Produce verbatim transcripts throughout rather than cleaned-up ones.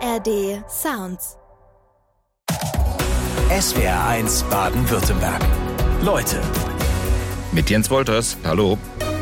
R D Sounds. S W R eins Baden-Württemberg. Leute. Mit Jens Wolters. Hallo.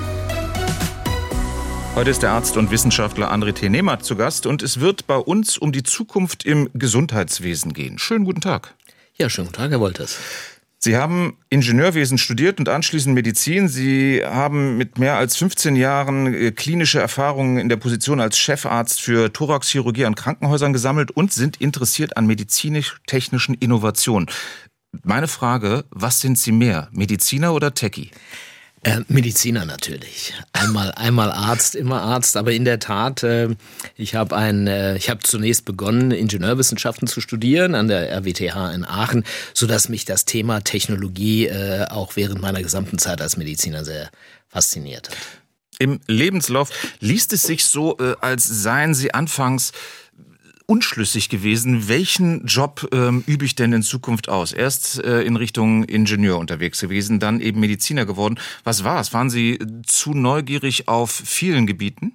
Heute ist der Arzt und Wissenschaftler André T. Nehmert zu Gast und es wird bei uns um die Zukunft im Gesundheitswesen gehen. Schönen guten Tag. Ja, schönen guten Tag, Herr Wolters. Sie haben Ingenieurwesen studiert und anschließend Medizin. Sie haben mit mehr als fünfzehn Jahren klinische Erfahrungen in der Position als Chefarzt für Thoraxchirurgie an Krankenhäusern gesammelt und sind interessiert an medizinisch-technischen Innovationen. Meine Frage, was sind Sie mehr, Mediziner oder Techie? Äh, Mediziner natürlich. Einmal, einmal Arzt, immer Arzt. Aber in der Tat, äh, ich habe ein, äh, ich habe zunächst begonnen, Ingenieurwissenschaften zu studieren an der R W T H in Aachen, sodass mich das Thema Technologie äh, auch während meiner gesamten Zeit als Mediziner sehr fasziniert hat. Im Lebenslauf liest es sich so, äh, als seien Sie anfangs unschlüssig gewesen, welchen Job ähm, übe ich denn in Zukunft aus? Erst äh, in Richtung Ingenieur unterwegs gewesen, dann eben Mediziner geworden. Was war es? Waren Sie zu neugierig auf vielen Gebieten?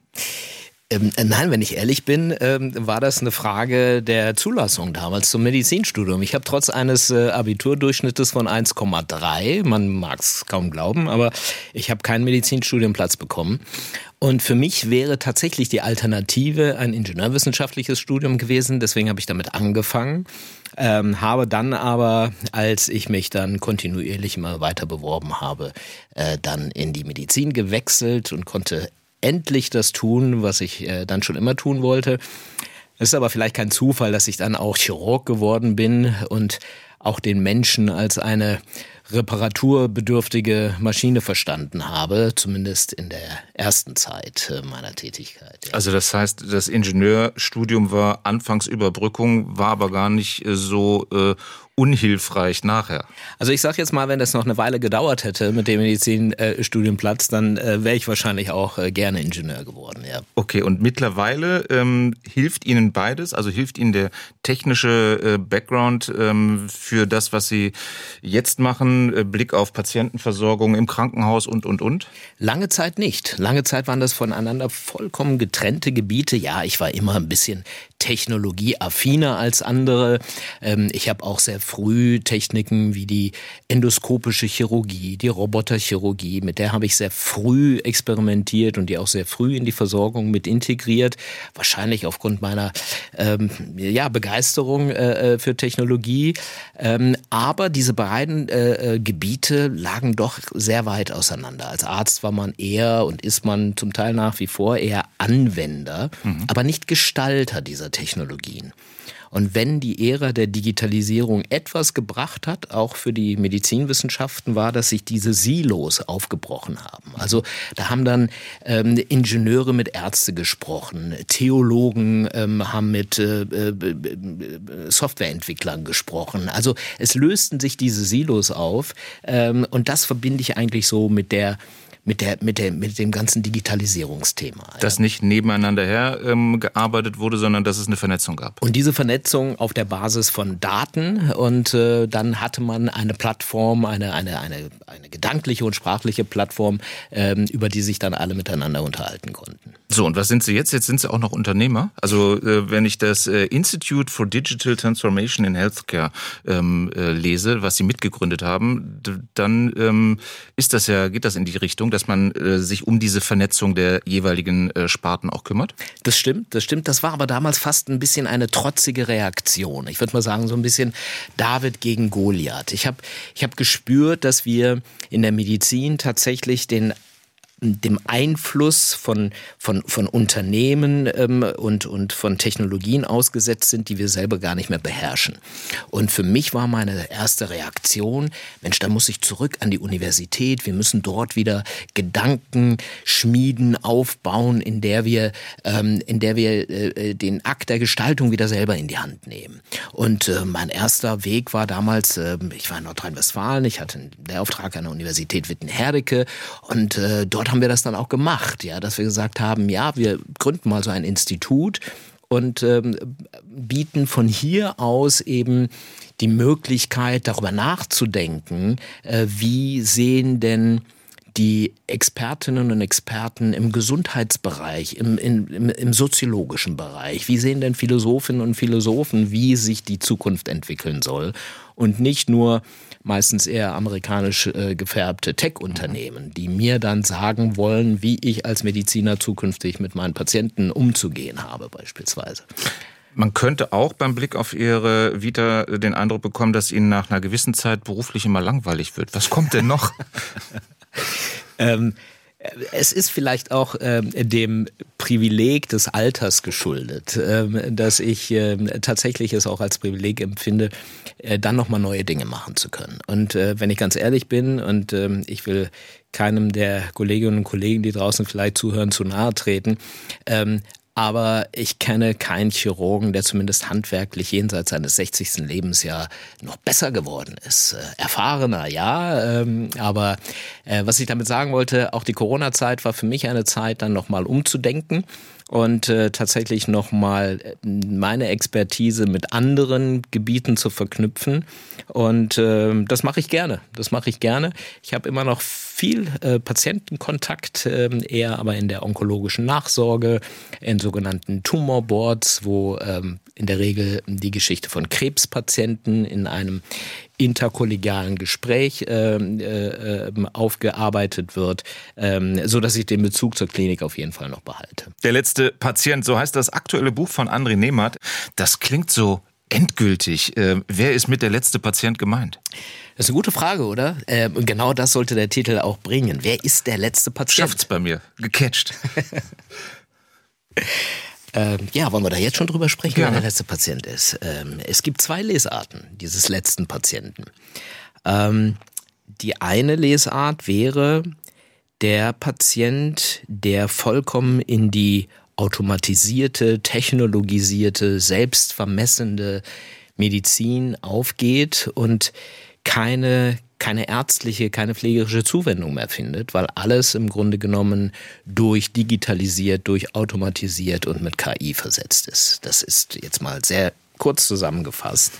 Ähm, nein, wenn ich ehrlich bin, ähm, war das eine Frage der Zulassung damals zum Medizinstudium. Ich habe trotz eines äh, Abiturdurchschnittes von eins Komma drei, man mag es kaum glauben, aber ich habe keinen Medizinstudienplatz bekommen. Und für mich wäre tatsächlich die Alternative ein ingenieurwissenschaftliches Studium gewesen. Deswegen habe ich damit angefangen, ähm, habe dann aber, als ich mich dann kontinuierlich immer weiter beworben habe, äh, dann in die Medizin gewechselt und konnte endlich das tun, was ich äh, dann schon immer tun wollte. Es ist aber vielleicht kein Zufall, dass ich dann auch Chirurg geworden bin und auch den Menschen als eine reparaturbedürftige Maschine verstanden habe, zumindest in der ersten Zeit meiner Tätigkeit. Ja. Also das heißt, das Ingenieurstudium war anfangs Überbrückung, war aber gar nicht so äh, unhilfreich nachher. Also ich sage jetzt mal, wenn das noch eine Weile gedauert hätte mit dem Medizinstudienplatz, dann äh, wäre ich wahrscheinlich auch äh, gerne Ingenieur geworden. Ja. Okay, und mittlerweile ähm, hilft Ihnen beides? Also hilft Ihnen der technische äh, Background ähm, für das, was Sie jetzt machen, äh, Blick auf Patientenversorgung im Krankenhaus und, und, und? Lange Zeit nicht. Lange Zeit waren das voneinander vollkommen getrennte Gebiete. Ja, ich war immer ein bisschen technologieaffiner als andere. Ähm, ich habe auch sehr früh Techniken wie die endoskopische Chirurgie, die Roboterchirurgie, mit der habe ich sehr früh experimentiert und die auch sehr früh in die Versorgung mit integriert. Wahrscheinlich aufgrund meiner ähm, ja, Begeisterung äh, für Technologie. Ähm, aber diese beiden äh, Gebiete lagen doch sehr weit auseinander. Als Arzt war man eher und ist man zum Teil nach wie vor eher Anwender, mhm. aber nicht Gestalter dieser Technologien. Und wenn die Ära der Digitalisierung etwas gebracht hat, auch für die Medizinwissenschaften, war, dass sich diese Silos aufgebrochen haben. Also da haben dann ähm, Ingenieure mit Ärzte gesprochen, Theologen ähm, haben mit äh, äh, Softwareentwicklern gesprochen. Also es lösten sich diese Silos auf ähm, und das verbinde ich eigentlich so mit der Mit, der, mit, der, mit dem ganzen Digitalisierungsthema. Dass ja. nicht nebeneinander her ähm, gearbeitet wurde, sondern dass es eine Vernetzung gab. Und diese Vernetzung auf der Basis von Daten und äh, dann hatte man eine Plattform, eine, eine, eine, eine gedankliche und sprachliche Plattform, ähm, über die sich dann alle miteinander unterhalten konnten. So, und was sind Sie jetzt? Jetzt sind Sie auch noch Unternehmer. Also äh, wenn ich das äh, Institute for Digital Transformation in Healthcare ähm, äh, lese, was Sie mitgegründet haben, d- dann ähm, ist das ja, geht das in die Richtung, dass man äh, sich um diese Vernetzung der jeweiligen äh, Sparten auch kümmert? Das stimmt, das stimmt. Das war aber damals fast ein bisschen eine trotzige Reaktion. Ich würde mal sagen, so ein bisschen David gegen Goliath. Ich habe ich hab gespürt, dass wir in der Medizin tatsächlich den dem Einfluss von von von Unternehmen ähm, und und von Technologien ausgesetzt sind, die wir selber gar nicht mehr beherrschen. Und für mich war meine erste Reaktion: Mensch, da muss ich zurück an die Universität. Wir müssen dort wieder Gedanken schmieden, aufbauen, in der wir ähm, in der wir äh, den Akt der Gestaltung wieder selber in die Hand nehmen. Und äh, mein erster Weg war damals: äh, Ich war in Nordrhein-Westfalen. Ich hatte einen Lehrauftrag an der Universität Witten-Herdecke und äh, dort haben wir das dann auch gemacht, ja, dass wir gesagt haben, ja, wir gründen mal so ein Institut und ähm, bieten von hier aus eben die Möglichkeit, darüber nachzudenken, äh, wie sehen denn die Expertinnen und Experten im Gesundheitsbereich, im, im, im soziologischen Bereich, wie sehen denn Philosophinnen und Philosophen, wie sich die Zukunft entwickeln soll und nicht nur meistens eher amerikanisch äh, gefärbte Tech-Unternehmen, die mir dann sagen wollen, wie ich als Mediziner zukünftig mit meinen Patienten umzugehen habe beispielsweise. Man könnte auch beim Blick auf Ihre Vita den Eindruck bekommen, dass Ihnen nach einer gewissen Zeit beruflich immer langweilig wird. Was kommt denn noch? ähm, es ist vielleicht auch ähm, dem Privileg des Alters geschuldet, ähm, dass ich ähm, tatsächlich es auch als Privileg empfinde, äh, dann nochmal neue Dinge machen zu können. Und äh, wenn ich ganz ehrlich bin, und ähm, ich will keinem der Kolleginnen und Kollegen, die draußen vielleicht zuhören, zu nahe treten, ähm, aber ich kenne keinen Chirurgen, der zumindest handwerklich jenseits seines sechzigsten Lebensjahr noch besser geworden ist. Äh, erfahrener, ja, ähm, aber äh, was ich damit sagen wollte, auch die Corona-Zeit war für mich eine Zeit, dann nochmal umzudenken und äh, tatsächlich nochmal meine Expertise mit anderen Gebieten zu verknüpfen. Und äh, das mache ich gerne. Das mache ich gerne. Ich habe immer noch viel äh, Patientenkontakt, äh, eher aber in der onkologischen Nachsorge, in sogenannten Tumorboards, wo ähm, in der Regel die Geschichte von Krebspatienten in einem interkollegialen Gespräch äh, äh, aufgearbeitet wird, äh, so dass ich den Bezug zur Klinik auf jeden Fall noch behalte. Der letzte Patient, so heißt das aktuelle Buch von André Nehmert. Das klingt so endgültig. Äh, wer ist mit der letzte Patient gemeint? Das ist eine gute Frage, oder? Äh, genau das sollte der Titel auch bringen. Wer ist der letzte Patient? Schafft's bei mir. Gecatcht. Ähm, ja, wollen wir da jetzt schon drüber sprechen, Gerne. wer der letzte Patient ist? Ähm, es gibt zwei Lesarten dieses letzten Patienten. Ähm, die eine Lesart wäre der Patient, der vollkommen in die automatisierte, technologisierte, selbstvermessende Medizin aufgeht und keine keine ärztliche, keine pflegerische Zuwendung mehr findet, weil alles im Grunde genommen durch digitalisiert, durch automatisiert und mit K I versetzt ist. Das ist jetzt mal sehr kurz zusammengefasst.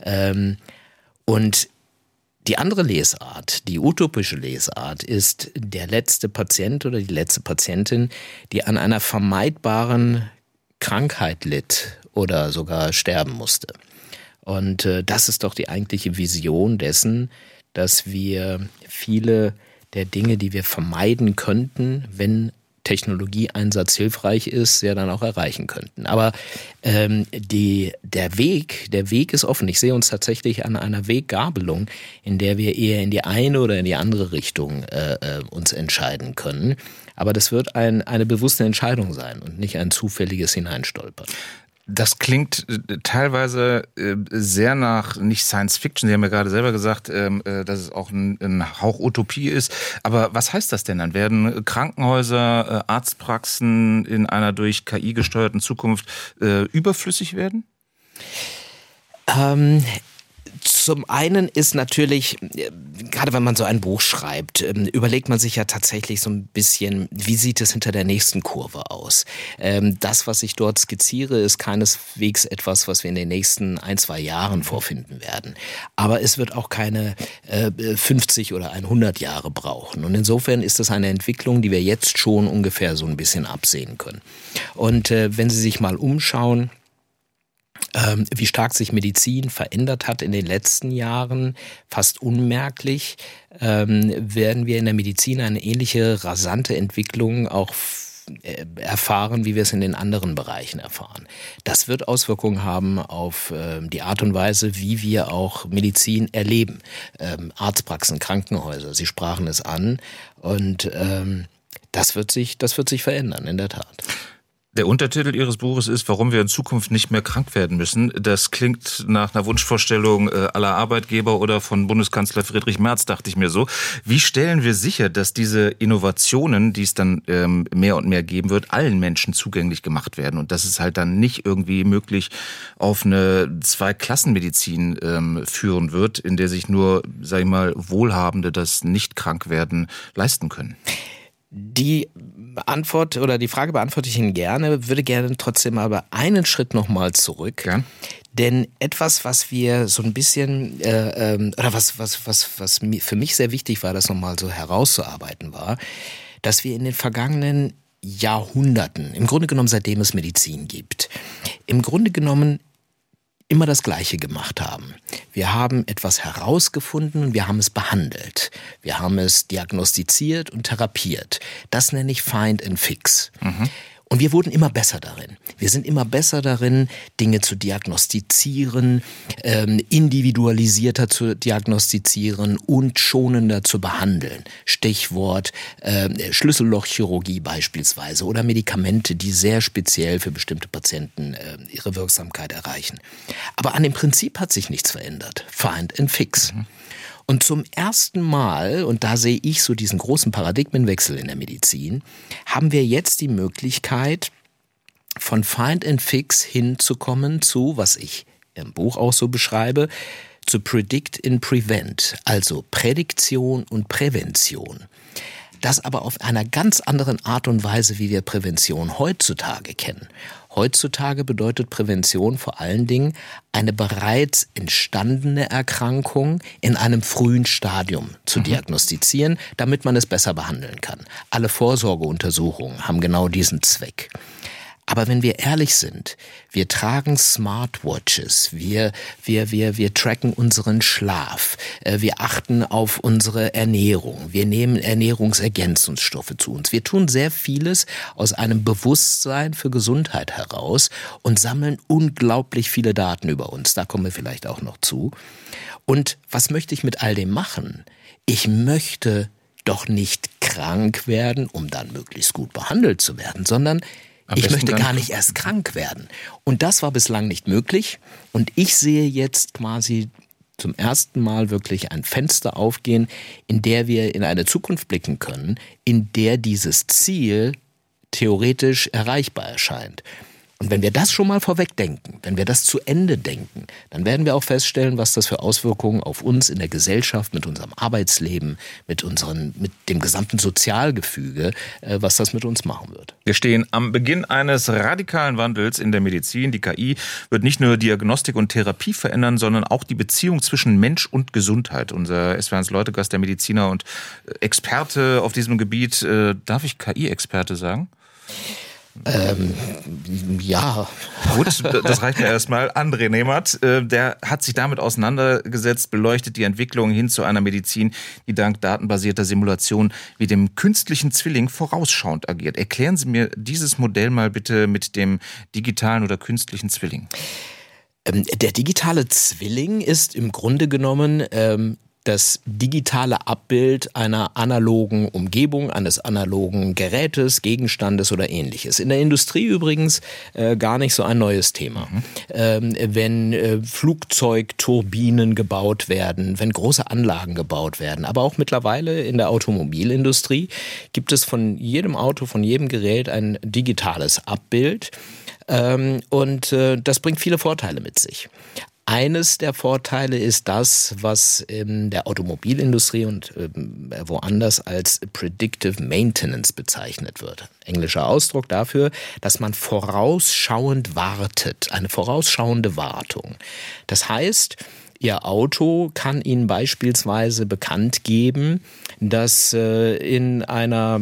Und die andere Lesart, die utopische Lesart, ist der letzte Patient oder die letzte Patientin, die an einer vermeidbaren Krankheit litt oder sogar sterben musste. Und das ist doch die eigentliche Vision dessen, dass wir viele der Dinge, die wir vermeiden könnten, wenn Technologieeinsatz hilfreich ist, ja dann auch erreichen könnten. Aber ähm, die, der Weg, der Weg ist offen. Ich sehe uns tatsächlich an einer Weggabelung, in der wir eher in die eine oder in die andere Richtung äh, uns entscheiden können. Aber das wird ein, eine bewusste Entscheidung sein und nicht ein zufälliges Hineinstolpern. Das klingt teilweise sehr nach, nicht Science Fiction, Sie haben ja gerade selber gesagt, dass es auch ein Hauch Utopie ist. Aber was heißt das denn dann? Werden Krankenhäuser, Arztpraxen in einer durch K I gesteuerten Zukunft überflüssig werden? Ähm... Zum einen ist natürlich, gerade wenn man so ein Buch schreibt, überlegt man sich ja tatsächlich so ein bisschen, wie sieht es hinter der nächsten Kurve aus? Das, was ich dort skizziere, ist keineswegs etwas, was wir in den nächsten ein, zwei Jahren vorfinden werden. Aber es wird auch keine fünfzig oder hundert Jahre brauchen. Und insofern ist das eine Entwicklung, die wir jetzt schon ungefähr so ein bisschen absehen können. Und wenn Sie sich mal umschauen, wie stark sich Medizin verändert hat in den letzten Jahren, fast unmerklich, ähm, werden wir in der Medizin eine ähnliche rasante Entwicklung auch erfahren, wie wir es in den anderen Bereichen erfahren. Das wird Auswirkungen haben auf äh, die Art und Weise, wie wir auch Medizin erleben. Ähm, Arztpraxen, Krankenhäuser, Sie sprachen es an und ähm, das wird sich, das wird sich verändern, in der Tat. Der Untertitel Ihres Buches ist, warum wir in Zukunft nicht mehr krank werden müssen. Das klingt nach einer Wunschvorstellung aller Arbeitgeber oder von Bundeskanzler Friedrich Merz, dachte ich mir so. Wie stellen wir sicher, dass diese Innovationen, die es dann ähm, mehr und mehr geben wird, allen Menschen zugänglich gemacht werden und dass es halt dann nicht irgendwie möglich auf eine Zweiklassenmedizin ähm, führen wird, in der sich nur, sag ich mal, Wohlhabende das Nicht-Krankwerden leisten können? Die Antwort oder die Frage beantworte ich Ihnen gerne, würde gerne trotzdem aber einen Schritt nochmal zurück. Ja. Denn etwas, was wir so ein bisschen, äh, ähm, oder was, was, was, was für mich sehr wichtig war, das nochmal so herauszuarbeiten war, dass wir in den vergangenen Jahrhunderten, im Grunde genommen seitdem es Medizin gibt, im Grunde genommen immer das Gleiche gemacht haben. Wir haben etwas herausgefunden und wir haben es behandelt. Wir haben es diagnostiziert und therapiert. Das nenne ich Find and Fix. Mhm. Und wir wurden immer besser darin. Wir sind immer besser darin, Dinge zu diagnostizieren, ähm, individualisierter zu diagnostizieren und schonender zu behandeln. Stichwort äh, Schlüssellochchirurgie beispielsweise oder Medikamente, die sehr speziell für bestimmte Patienten äh, ihre Wirksamkeit erreichen. Aber an dem Prinzip hat sich nichts verändert. Find and Fix. Mhm. Und zum ersten Mal, und da sehe ich so diesen großen Paradigmenwechsel in der Medizin, haben wir jetzt die Möglichkeit, von Find and Fix hinzukommen zu, was ich im Buch auch so beschreibe, zu Predict and Prevent, also Prädiktion und Prävention. Das aber auf einer ganz anderen Art und Weise, wie wir Prävention heutzutage kennen. Heutzutage bedeutet Prävention vor allen Dingen eine bereits entstandene Erkrankung in einem frühen Stadium zu mhm. diagnostizieren, damit man es besser behandeln kann. Alle Vorsorgeuntersuchungen haben genau diesen Zweck. Aber wenn wir ehrlich sind, wir tragen Smartwatches, wir, wir, wir, wir tracken unseren Schlaf, wir achten auf unsere Ernährung, wir nehmen Ernährungsergänzungsstoffe zu uns. Wir tun sehr vieles aus einem Bewusstsein für Gesundheit heraus und sammeln unglaublich viele Daten über uns. Da kommen wir vielleicht auch noch zu. Und was möchte ich mit all dem machen? Ich möchte doch nicht krank werden, um dann möglichst gut behandelt zu werden, sondern ich möchte gar nicht erst krank werden. Und das war bislang nicht möglich. Und ich sehe jetzt quasi zum ersten Mal wirklich ein Fenster aufgehen, in der wir in eine Zukunft blicken können, in der dieses Ziel theoretisch erreichbar erscheint. Und wenn wir das schon mal vorweg denken, wenn wir das zu Ende denken, dann werden wir auch feststellen, was das für Auswirkungen auf uns in der Gesellschaft, mit unserem Arbeitsleben, mit unseren, mit dem gesamten Sozialgefüge, äh, was das mit uns machen wird. Wir stehen am Beginn eines radikalen Wandels in der Medizin. Die K I wird nicht nur Diagnostik und Therapie verändern, sondern auch die Beziehung zwischen Mensch und Gesundheit. Unser S W R eins Leute-Gast, der Mediziner und Experte auf diesem Gebiet, äh, darf ich K I-Experte sagen? Ähm, ja. Gut, das reicht mir erstmal. André Nemat, äh, der hat sich damit auseinandergesetzt, beleuchtet die Entwicklung hin zu einer Medizin, die dank datenbasierter Simulation wie dem künstlichen Zwilling vorausschauend agiert. Erklären Sie mir dieses Modell mal bitte mit dem digitalen oder künstlichen Zwilling. Ähm, der digitale Zwilling ist im Grunde genommen ähm, das digitale Abbild einer analogen Umgebung, eines analogen Gerätes, Gegenstandes oder Ähnliches. In der Industrie übrigens äh, gar nicht so ein neues Thema. Mhm. Ähm, wenn äh, Flugzeugturbinen gebaut werden, wenn große Anlagen gebaut werden, aber auch mittlerweile in der Automobilindustrie gibt es von jedem Auto, von jedem Gerät ein digitales Abbild. Ähm, und äh, das bringt viele Vorteile mit sich. Eines der Vorteile ist das, was in der Automobilindustrie und äh, woanders als Predictive Maintenance bezeichnet wird. Englischer Ausdruck dafür, dass man vorausschauend wartet, eine vorausschauende Wartung. Das heißt, Ihr Auto kann Ihnen beispielsweise bekannt geben, dass äh, in einer,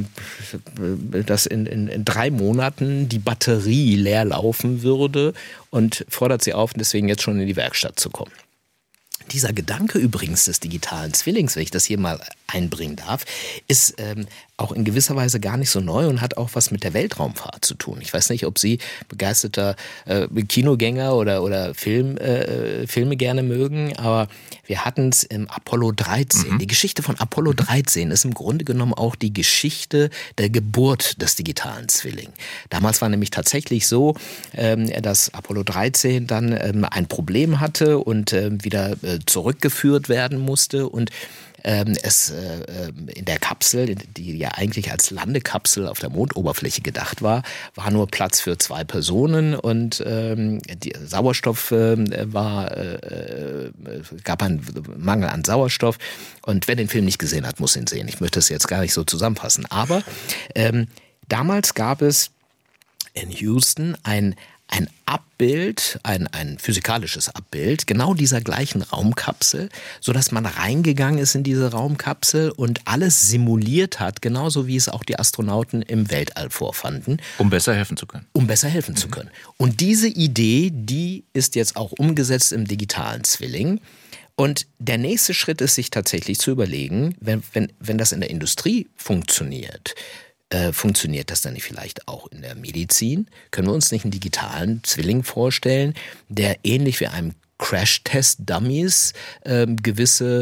dass in, in, in drei Monaten die Batterie leer laufen würde und fordert Sie auf, deswegen jetzt schon in die Werkstatt zu kommen. Dieser Gedanke übrigens des digitalen Zwillings, wenn ich das hier mal einbringen darf, ist ähm, auch in gewisser Weise gar nicht so neu und hat auch was mit der Weltraumfahrt zu tun. Ich weiß nicht, ob Sie begeisterter äh, Kinogänger oder, oder Film, äh, Filme gerne mögen, aber wir hatten es im Apollo dreizehn. Mhm. Die Geschichte von Apollo dreizehn ist im Grunde genommen auch die Geschichte der Geburt des digitalen Zwillings. Damals war nämlich tatsächlich so, ähm, dass Apollo dreizehn dann ähm, ein Problem hatte und ähm, wieder äh, zurückgeführt werden musste und ähm, es äh, in der Kapsel, die ja eigentlich als Landekapsel auf der Mondoberfläche gedacht war, war nur Platz für zwei Personen und ähm, die Sauerstoff äh, war, äh, gab einen Mangel an Sauerstoff und wer den Film nicht gesehen hat, muss ihn sehen. Ich möchte es jetzt gar nicht so zusammenfassen, aber ähm, damals gab es in Houston ein ein Abbild, ein, ein physikalisches Abbild genau dieser gleichen Raumkapsel, sodass man reingegangen ist in diese Raumkapsel und alles simuliert hat, genauso wie es auch die Astronauten im Weltall vorfanden. Um besser helfen zu können. Um besser helfen mhm. zu können. Und diese Idee, die ist jetzt auch umgesetzt im digitalen Zwilling. Und der nächste Schritt ist, sich tatsächlich zu überlegen, wenn, wenn, wenn das in der Industrie funktioniert, Äh, funktioniert das dann nicht vielleicht auch in der Medizin? Können wir uns nicht einen digitalen Zwilling vorstellen, der ähnlich wie einem Crash-Test-Dummies äh, gewisse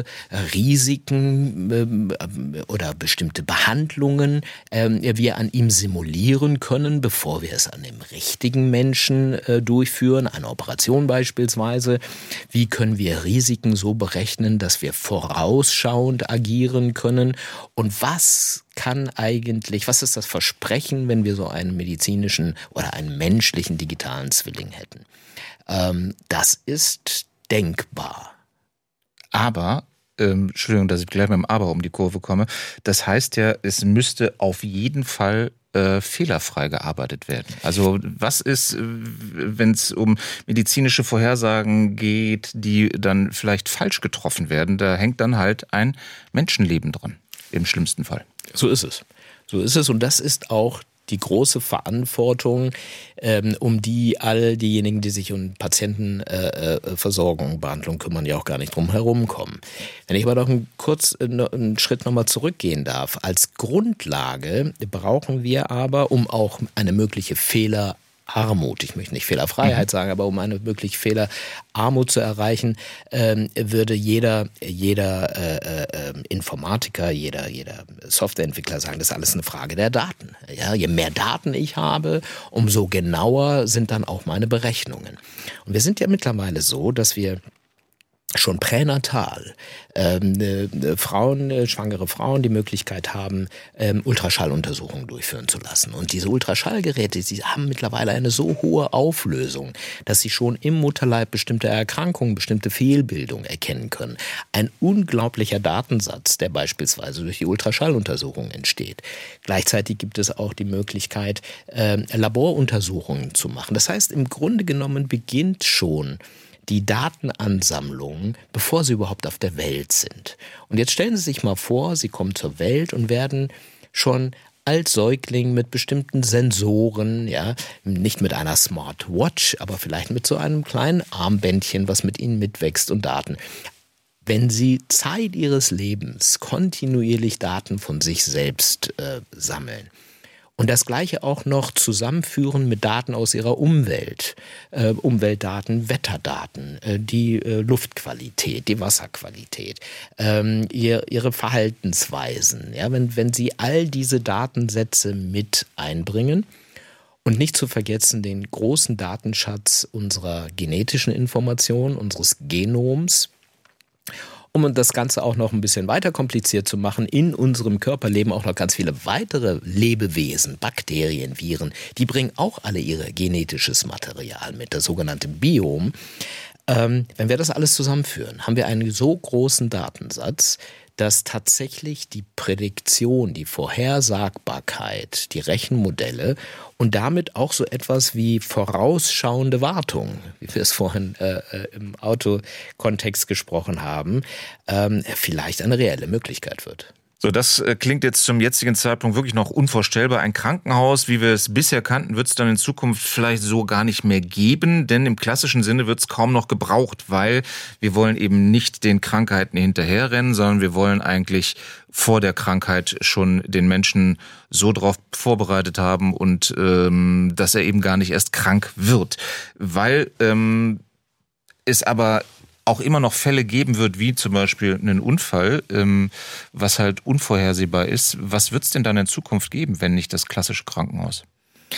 Risiken äh, oder bestimmte Behandlungen äh, wir an ihm simulieren können, bevor wir es an dem richtigen Menschen äh, durchführen, eine Operation beispielsweise. Wie können wir Risiken so berechnen, dass wir vorausschauend agieren können? Und was kann eigentlich, was ist das Versprechen, wenn wir so einen medizinischen oder einen menschlichen digitalen Zwilling hätten? Ähm, das ist denkbar. Aber, ähm, Entschuldigung, dass ich gleich mit dem Aber um die Kurve komme, das heißt ja, es müsste auf jeden Fall äh, fehlerfrei gearbeitet werden. Also was ist, wenn es um medizinische Vorhersagen geht, die dann vielleicht falsch getroffen werden? Da hängt dann halt ein Menschenleben dran, im schlimmsten Fall. So ist es. So ist es und das ist auch die große Verantwortung, ähm, um die all diejenigen, die sich um Patientenversorgung, äh, Behandlung kümmern, ja auch gar nicht drum herum kommen. Wenn ich aber noch einen, kurz äh, einen Schritt nochmal zurückgehen darf. Als Grundlage brauchen wir aber, um auch eine mögliche Fehler Armut, ich möchte nicht Fehlerfreiheit sagen, aber um eine wirklich Fehlerarmut zu erreichen, ähm, würde jeder, jeder äh, äh, Informatiker, jeder, jeder Softwareentwickler sagen, das ist alles eine Frage der Daten. Ja, je mehr Daten ich habe, umso genauer sind dann auch meine Berechnungen. Und wir sind ja mittlerweile so, dass wir schon pränatal ähm, äh, Frauen, äh, schwangere Frauen die Möglichkeit haben, ähm, Ultraschalluntersuchungen durchführen zu lassen. Und diese Ultraschallgeräte, sie haben mittlerweile eine so hohe Auflösung, dass sie schon im Mutterleib bestimmte Erkrankungen, bestimmte Fehlbildungen erkennen können. Ein unglaublicher Datensatz, der beispielsweise durch die Ultraschalluntersuchung entsteht. Gleichzeitig gibt es auch die Möglichkeit, äh, Laboruntersuchungen zu machen. Das heißt, im Grunde genommen beginnt schon die Datenansammlung, bevor sie überhaupt auf der Welt sind. Und jetzt stellen Sie sich mal vor, Sie kommen zur Welt und werden schon als Säugling mit bestimmten Sensoren, ja, nicht mit einer Smartwatch, aber vielleicht mit so einem kleinen Armbändchen, was mit Ihnen mitwächst und Daten. Wenn Sie Zeit Ihres Lebens kontinuierlich Daten von sich selbst äh, sammeln, und das Gleiche auch noch zusammenführen mit Daten aus ihrer Umwelt, äh, Umweltdaten, Wetterdaten, äh, die äh, Luftqualität, die Wasserqualität, ähm, ihr, ihre Verhaltensweisen. Ja, wenn, wenn Sie all diese Datensätze mit einbringen und nicht zu vergessen den großen Datenschatz unserer genetischen Informationen, unseres Genoms, um das Ganze auch noch ein bisschen weiter kompliziert zu machen, in unserem Körper leben auch noch ganz viele weitere Lebewesen, Bakterien, Viren. Die bringen auch alle ihr genetisches Material mit, das sogenannte Biom. Ähm, wenn wir das alles zusammenführen, haben wir einen so großen Datensatz, dass tatsächlich die Prädiktion, die Vorhersagbarkeit, die Rechenmodelle und damit auch so etwas wie vorausschauende Wartung, wie wir es vorhin äh, im Autokontext gesprochen haben, ähm, vielleicht eine reelle Möglichkeit wird. So, das klingt jetzt zum jetzigen Zeitpunkt wirklich noch unvorstellbar. Ein Krankenhaus, wie wir es bisher kannten, wird es dann in Zukunft vielleicht so gar nicht mehr geben, denn im klassischen Sinne wird es kaum noch gebraucht, weil wir wollen eben nicht den Krankheiten hinterherrennen, sondern wir wollen eigentlich vor der Krankheit schon den Menschen so drauf vorbereitet haben und ähm, dass er eben gar nicht erst krank wird, weil ähm, es aber auch immer noch Fälle geben wird, wie zum Beispiel einen Unfall, ähm, was halt unvorhersehbar ist. Was wird es denn dann in Zukunft geben, wenn nicht das klassische Krankenhaus?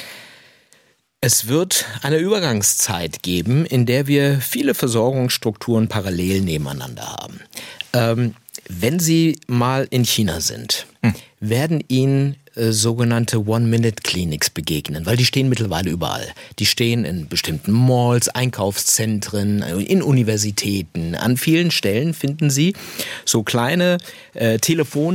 Es wird eine Übergangszeit geben, in der wir viele Versorgungsstrukturen parallel nebeneinander haben. Ähm, wenn Sie mal in China sind, hm. werden Ihnen äh, sogenannte One-Minute-Clinics begegnen, weil die stehen mittlerweile überall. Die stehen in bestimmten Malls, Einkaufszentren, in Universitäten. An vielen Stellen finden Sie so kleine äh,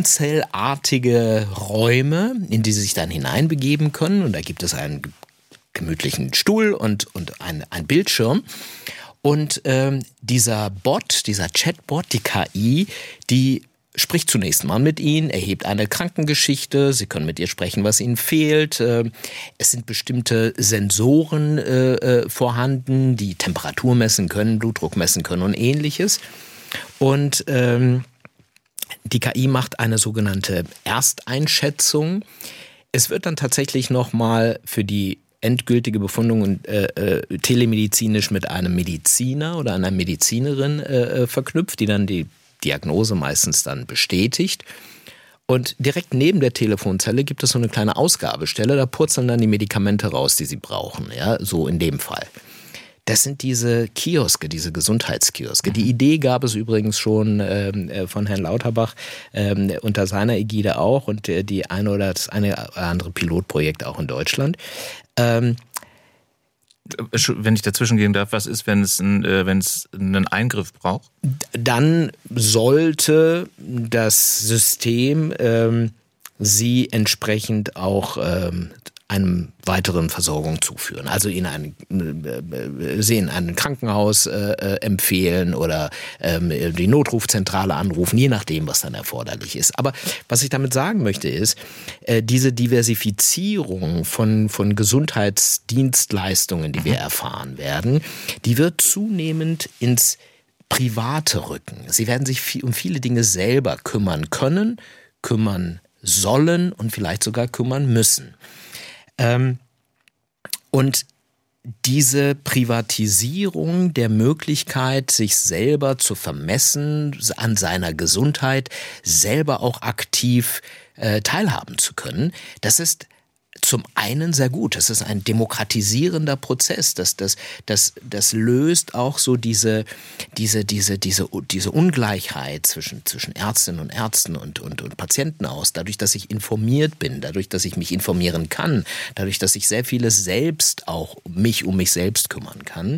telefonzellartige Räume, in die Sie sich dann hineinbegeben können. Und da gibt es einen gemütlichen Stuhl und, und ein, ein Bildschirm. Und ähm, dieser Bot, dieser Chatbot, die K I, die spricht zunächst mal mit Ihnen, erhebt eine Krankengeschichte, Sie können mit ihr sprechen, was Ihnen fehlt. Es sind bestimmte Sensoren äh, vorhanden, die Temperatur messen können, Blutdruck messen können und Ähnliches. Und ähm, die K I macht eine sogenannte Ersteinschätzung. Es wird dann tatsächlich nochmal für die endgültige Befundung äh, äh, telemedizinisch mit einem Mediziner oder einer Medizinerin äh, verknüpft, die dann die Diagnose meistens dann bestätigt. Und direkt neben der Telefonzelle gibt es so eine kleine Ausgabestelle, da purzeln dann die Medikamente raus, die Sie brauchen, ja, so in dem Fall. Das sind diese Kioske, diese Gesundheitskioske. Die Idee gab es übrigens schon äh, von Herrn Lauterbach äh, unter seiner Ägide auch und äh, die eine oder das eine oder andere Pilotprojekt auch in Deutschland. Ähm, Wenn ich dazwischen gehen darf, was ist, wenn es, ein, äh, wenn es einen Eingriff braucht? Dann sollte das System ähm, Sie entsprechend auch ähm, einem weiteren Versorgung zuführen. Also Ihnen ein, äh, Sie in ein Krankenhaus äh, empfehlen oder ähm, die Notrufzentrale anrufen, je nachdem, was dann erforderlich ist. Aber was ich damit sagen möchte ist, äh, diese Diversifizierung von, von Gesundheitsdienstleistungen, die wir erfahren werden, die wird zunehmend ins Private rücken. Sie werden sich viel, um viele Dinge selber kümmern können, kümmern sollen und vielleicht sogar kümmern müssen. Ähm, und diese Privatisierung der Möglichkeit, sich selber zu vermessen, an seiner Gesundheit, selber auch aktiv äh, teilhaben zu können, das ist zum einen sehr gut. Das ist ein demokratisierender Prozess. Das, das, das, das löst auch so diese, diese, diese, diese, diese Ungleichheit zwischen, zwischen Ärztinnen und Ärzten und, und, und Patienten aus. Dadurch, dass ich informiert bin, dadurch, dass ich mich informieren kann, dadurch, dass ich sehr vieles selbst auch mich um mich selbst kümmern kann.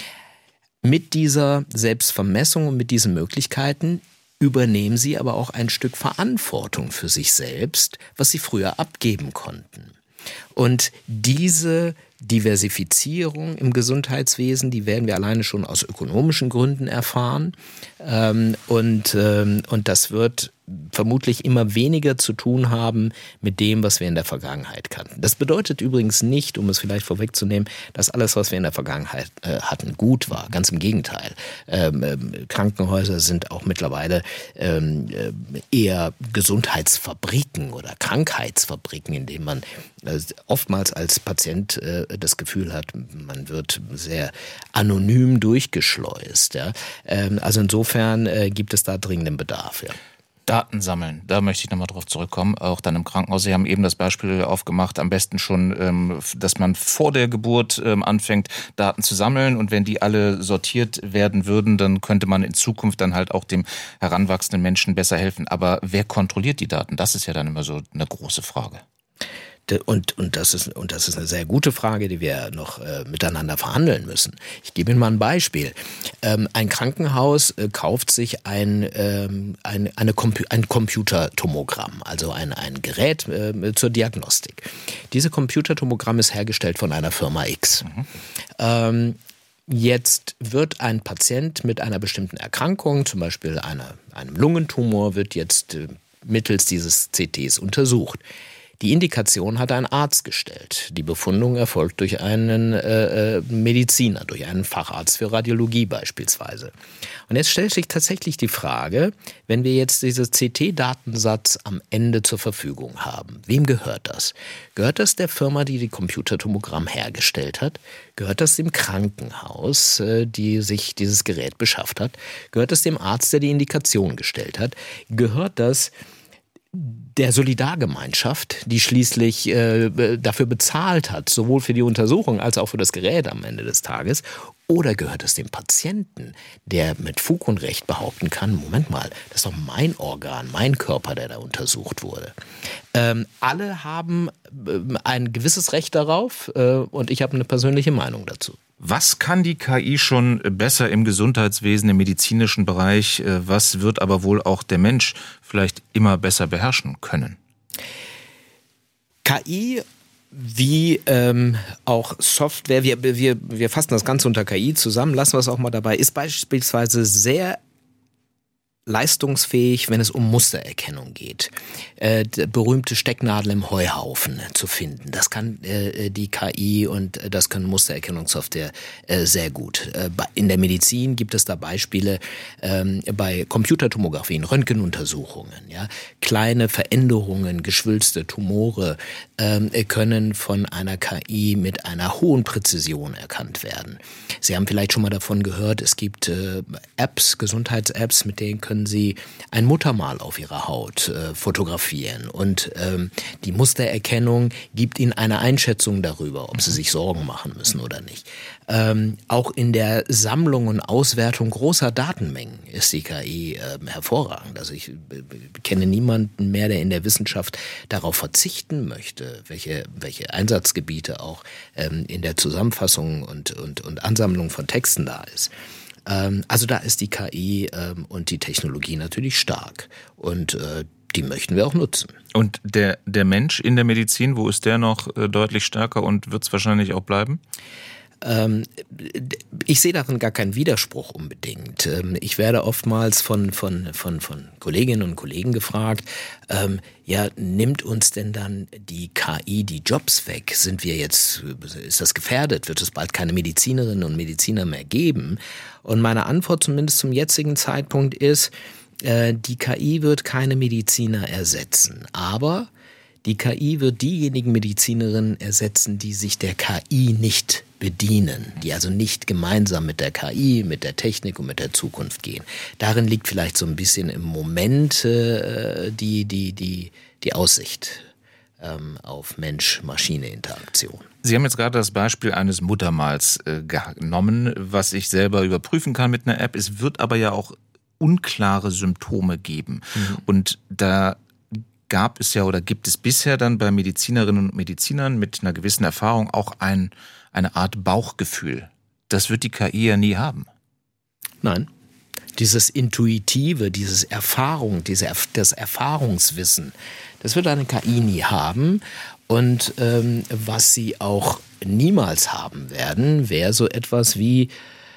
Mit dieser Selbstvermessung und mit diesen Möglichkeiten übernehmen Sie aber auch ein Stück Verantwortung für sich selbst, was Sie früher abgeben konnten. Und diese Diversifizierung im Gesundheitswesen, die werden wir alleine schon aus ökonomischen Gründen erfahren. Und, und das wird vermutlich immer weniger zu tun haben mit dem, was wir in der Vergangenheit kannten. Das bedeutet übrigens nicht, um es vielleicht vorwegzunehmen, dass alles, was wir in der Vergangenheit äh, hatten, gut war. Ganz im Gegenteil. Ähm, ähm, Krankenhäuser sind auch mittlerweile ähm, eher Gesundheitsfabriken oder Krankheitsfabriken, in denen man äh, oftmals als Patient äh, das Gefühl hat, man wird sehr anonym durchgeschleust. Ja? Ähm, also insofern äh, gibt es da dringenden Bedarf. Ja. Daten sammeln, da möchte ich nochmal drauf zurückkommen, auch dann im Krankenhaus. Sie haben eben das Beispiel aufgemacht, am besten schon, dass man vor der Geburt anfängt, Daten zu sammeln und wenn die alle sortiert werden würden, dann könnte man in Zukunft dann halt auch dem heranwachsenden Menschen besser helfen. Aber wer kontrolliert die Daten? Das ist ja dann immer so eine große Frage. Und, und, das ist, und das ist eine sehr gute Frage, die wir noch äh, miteinander verhandeln müssen. Ich gebe Ihnen mal ein Beispiel. Ähm, ein Krankenhaus äh, kauft sich ein, ähm, ein, eine Compu- ein Computertomogramm, also ein, ein Gerät äh, zur Diagnostik. Diese Computertomogramm ist hergestellt von einer Firma X. Mhm. Ähm, Jetzt wird ein Patient mit einer bestimmten Erkrankung, zum Beispiel einer, einem Lungentumor, wird jetzt äh, mittels dieses C Ts untersucht. Die Indikation hat ein Arzt gestellt. Die Befundung erfolgt durch einen äh, Mediziner, durch einen Facharzt für Radiologie beispielsweise. Und jetzt stellt sich tatsächlich die Frage, wenn wir jetzt diesen C T-Datensatz am Ende zur Verfügung haben, wem gehört das? Gehört das der Firma, die die Computertomogramm hergestellt hat? Gehört das dem Krankenhaus, äh, die sich dieses Gerät beschafft hat? Gehört das dem Arzt, der die Indikation gestellt hat? Gehört das der Solidargemeinschaft, die schließlich äh, dafür bezahlt hat, sowohl für die Untersuchung als auch für das Gerät am Ende des Tages? Oder gehört es dem Patienten, der mit Fug und Recht behaupten kann, Moment mal, das ist doch mein Organ, mein Körper, der da untersucht wurde. Ähm, alle haben äh, ein gewisses Recht darauf äh, und ich habe eine persönliche Meinung dazu. Was kann die K I schon besser im Gesundheitswesen, im medizinischen Bereich? Was wird aber wohl auch der Mensch vielleicht immer besser beherrschen können? K I Wie ähm, auch Software, wir, wir, wir fassen das Ganze unter K I zusammen, lassen wir es auch mal dabei, ist beispielsweise sehr leistungsfähig, wenn es um Mustererkennung geht. Äh, berühmte Stecknadel im Heuhaufen zu finden. Das kann äh, die K I und das können Mustererkennungssoftware äh, sehr gut. Äh, in der Medizin gibt es da Beispiele ähm, bei Computertomographien, Röntgenuntersuchungen. Ja? Kleine Veränderungen, geschwülste Tumore ähm, können von einer K I mit einer hohen Präzision erkannt werden. Sie haben vielleicht schon mal davon gehört, es gibt äh, Apps, Gesundheits-Apps, mit denen können Sie ein Muttermal auf Ihrer Haut äh, fotografieren. Und ähm, die Mustererkennung gibt Ihnen eine Einschätzung darüber, ob Sie sich Sorgen machen müssen oder nicht. Ähm, auch in der Sammlung und Auswertung großer Datenmengen ist die K I äh, hervorragend. Also ich äh, kenne niemanden mehr, der in der Wissenschaft darauf verzichten möchte, welche, welche Einsatzgebiete auch ähm, in der Zusammenfassung und, und, und Ansammlung von Texten da ist. Ähm, also da ist die K I ähm, und die Technologie natürlich stark und äh, die möchten wir auch nutzen. Und der, der Mensch in der Medizin, wo ist der noch äh, deutlich stärker und wird es wahrscheinlich auch bleiben? Ich sehe darin gar keinen Widerspruch unbedingt. Ich werde oftmals von, von, von, von Kolleginnen und Kollegen gefragt, ähm, ja, nimmt uns denn dann die K I die Jobs weg? Sind wir jetzt, ist das gefährdet? Wird es bald keine Medizinerinnen und Mediziner mehr geben? Und meine Antwort zumindest zum jetzigen Zeitpunkt ist, äh, die K I wird keine Mediziner ersetzen, aber die K I wird diejenigen Medizinerinnen ersetzen, die sich der K I nicht bedienen, die also nicht gemeinsam mit der K I, mit der Technik und mit der Zukunft gehen. Darin liegt vielleicht so ein bisschen im Moment äh, die, die, die, die Aussicht ähm, auf Mensch-Maschine-Interaktion. Sie haben jetzt gerade das Beispiel eines Muttermals äh, genommen, was ich selber überprüfen kann mit einer App. Es wird aber ja auch unklare Symptome geben. Mhm. Und da gab es ja oder gibt es bisher dann bei Medizinerinnen und Medizinern mit einer gewissen Erfahrung auch ein, eine Art Bauchgefühl. Das wird die K I ja nie haben. Nein. Dieses Intuitive, dieses Erfahrung, diese, das Erfahrungswissen, das wird eine K I nie haben. Und ähm, was sie auch niemals haben werden, wäre so etwas wie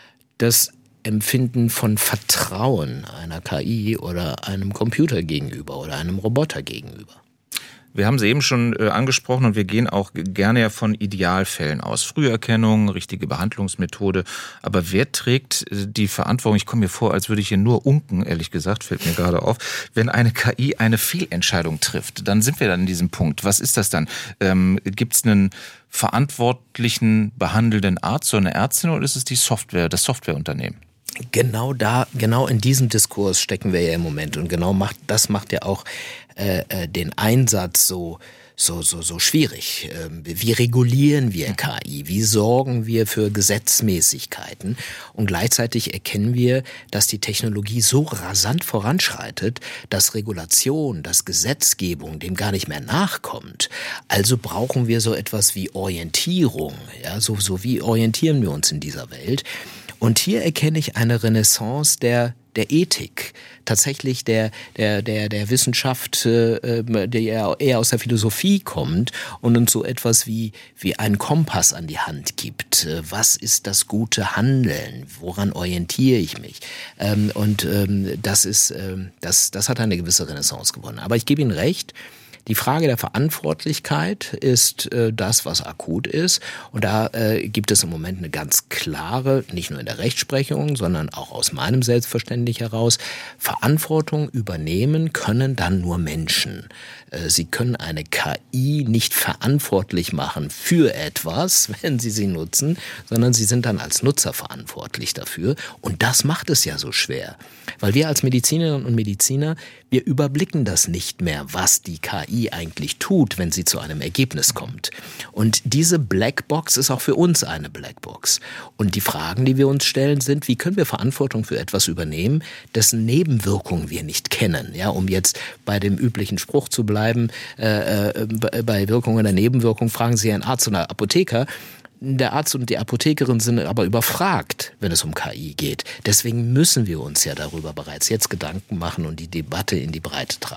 das Empfinden von Vertrauen einer K I oder einem Computer gegenüber oder einem Roboter gegenüber. Wir haben sie eben schon äh, angesprochen und wir gehen auch gerne ja von Idealfällen aus. Früherkennung, richtige Behandlungsmethode. Aber wer trägt äh, die Verantwortung? Ich komme mir vor, als würde ich hier nur unken, ehrlich gesagt, fällt mir gerade auf. Wenn eine K I eine Fehlentscheidung trifft, dann sind wir dann in diesem Punkt. Was ist das dann? Ähm, gibt es einen verantwortlichen, behandelnden Arzt oder eine Ärztin oder ist es die Software, das Softwareunternehmen? Genau da, genau in diesem Diskurs stecken wir ja im Moment und genau macht, das macht ja auch äh, äh, den Einsatz so so so so schwierig. Ähm, wie regulieren wir K I? Wie sorgen wir für Gesetzmäßigkeiten? Und gleichzeitig erkennen wir, dass die Technologie so rasant voranschreitet, dass Regulation, dass Gesetzgebung dem gar nicht mehr nachkommt. Also brauchen wir so etwas wie Orientierung. Ja, so so wie orientieren wir uns in dieser Welt? Und hier erkenne ich eine Renaissance der der Ethik, tatsächlich der der der der Wissenschaft, äh, die eher aus der Philosophie kommt und uns so etwas wie wie einen Kompass an die Hand gibt. Was ist das gute Handeln? Woran orientiere ich mich? Ähm, und ähm, das ist ähm, das das hat eine gewisse Renaissance gewonnen. Aber ich gebe Ihnen recht. Die Frage der Verantwortlichkeit ist äh, das, was akut ist. Und da äh, gibt es im Moment eine ganz klare, nicht nur in der Rechtsprechung, sondern auch aus meinem Selbstverständnis heraus, Verantwortung übernehmen können dann nur Menschen. Äh, sie können eine K I nicht verantwortlich machen für etwas, wenn sie sie nutzen, sondern sie sind dann als Nutzer verantwortlich dafür. Und das macht es ja so schwer. Weil wir als Medizinerinnen und Mediziner, wir überblicken das nicht mehr, was die K I eigentlich tut, wenn sie zu einem Ergebnis kommt. Und diese Blackbox ist auch für uns eine Blackbox. Und die Fragen, die wir uns stellen, sind, wie können wir Verantwortung für etwas übernehmen, dessen Nebenwirkungen wir nicht kennen? Ja, um jetzt bei dem üblichen Spruch zu bleiben, äh, äh, bei Wirkung oder Nebenwirkung fragen Sie einen Arzt oder Apotheker. Der Arzt und die Apothekerin sind aber überfragt, wenn es um K I geht. Deswegen müssen wir uns ja darüber bereits jetzt Gedanken machen und die Debatte in die Breite tragen.